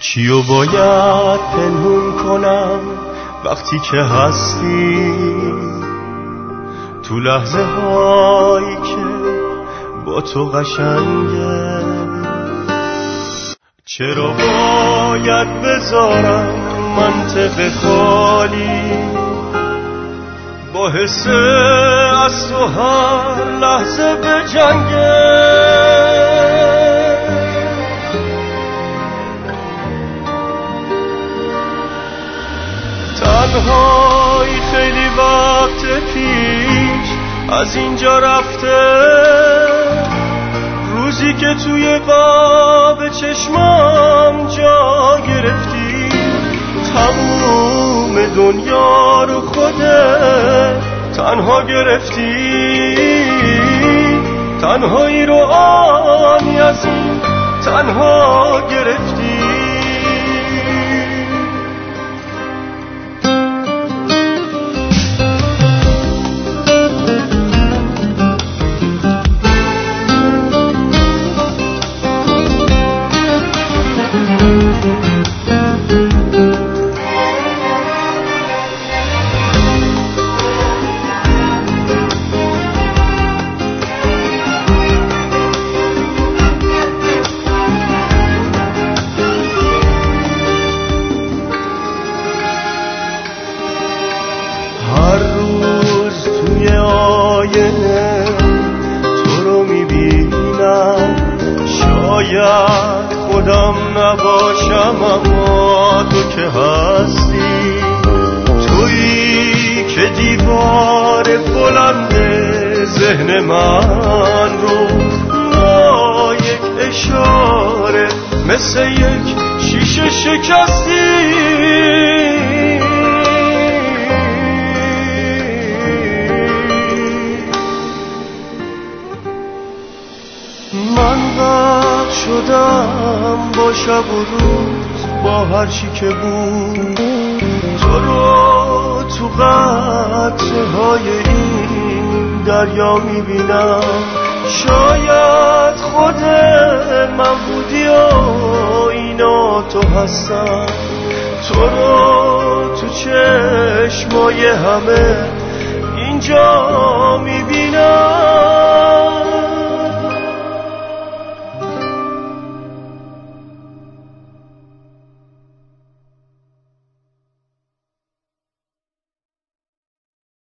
چیو باید پنهون کنم وقتی که هستی تو لحظه هایی که با تو قشنگه؟ چرا باید بذارم منطق خالی با حس از تو هر لحظه به جنگه؟ تنهایی خیلی وقت پیش از اینجا رفته، روزی که توی قاب چشمام جا گرفتی، تموم دنیا رو خودت تنها گرفتی، تنهایی رو آنی از این تنها گرفتی. شاید خودم نباشم اما تو که هستی، تویی که دیوار بلند ذهن من رو با یک اشاره مثل یک شیشه شکستی. من غرق شدم با شب و روز، با هر چی که بود، تو رو تو قطره های این دریا میبینم. شاید خود من بودی و اینا تو هستم، تو رو تو چشمای همه اینجا میبینم.